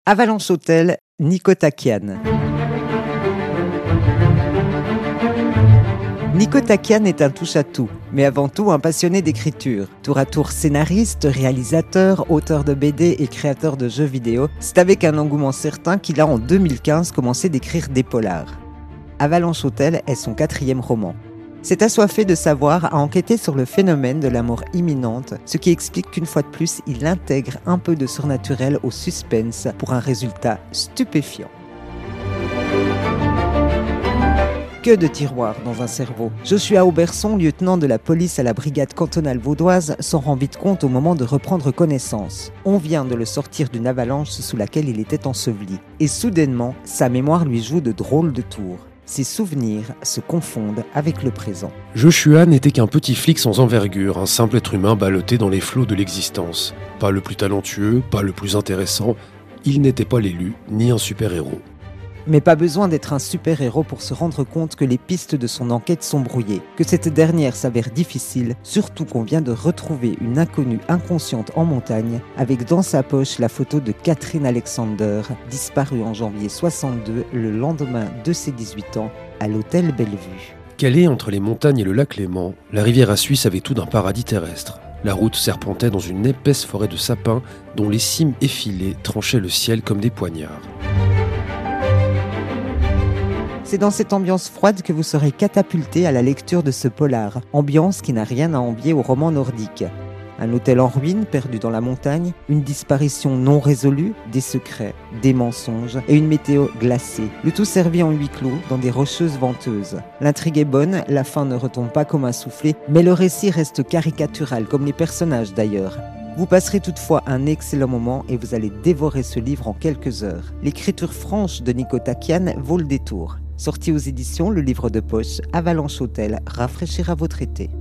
Avalanche Hôtel, Nico Takian. Nico Takian est un touche-à-tout, mais avant tout un passionné d'écriture. Tour à tour scénariste, réalisateur, auteur de BD et créateur de jeux vidéo, c'est avec un engouement certain qu'il a en 2015 commencé d'écrire des polars. Avalanche Hôtel est son 4e roman. Cet assoiffé de savoir a enquêté sur le phénomène de la mort imminente, ce qui explique qu'une fois de plus, il intègre un peu de surnaturel au suspense pour un résultat stupéfiant. Que de tiroirs dans un cerveau. Joshua Auberson, lieutenant de la police à la brigade cantonale vaudoise, s'en rend vite compte au moment de reprendre connaissance. On vient de le sortir d'une avalanche sous laquelle il était enseveli. Et soudainement, sa mémoire lui joue de drôles de tours. Ses souvenirs se confondent avec le présent. Joshua n'était qu'un petit flic sans envergure, un simple être humain ballotté dans les flots de l'existence. Pas le plus talentueux, pas le plus intéressant, il n'était pas l'élu, ni un super-héros. Mais pas besoin d'être un super-héros pour se rendre compte que les pistes de son enquête sont brouillées, que cette dernière s'avère difficile, surtout qu'on vient de retrouver une inconnue inconsciente en montagne, avec dans sa poche la photo de Catherine Alexander, disparue en janvier 62, le lendemain de ses 18 ans, à l'hôtel Bellevue. Calée entre les montagnes et le lac Léman, la Riviera suisse avait tout d'un paradis terrestre. La route serpentait dans une épaisse forêt de sapins dont les cimes effilées tranchaient le ciel comme des poignards. C'est dans cette ambiance froide que vous serez catapulté à la lecture de ce polar, ambiance qui n'a rien à envier au roman nordique. Un hôtel en ruine, perdu dans la montagne, une disparition non résolue, des secrets, des mensonges et une météo glacée. Le tout servi en huis clos dans des rocheuses venteuses. L'intrigue est bonne, la fin ne retombe pas comme un soufflet, mais le récit reste caricatural, comme les personnages d'ailleurs. Vous passerez toutefois un excellent moment et vous allez dévorer ce livre en quelques heures. L'écriture franche de Nico Takian vaut le détour. Sorti aux éditions, le livre de poche Avalanche Hôtel rafraîchira votre été.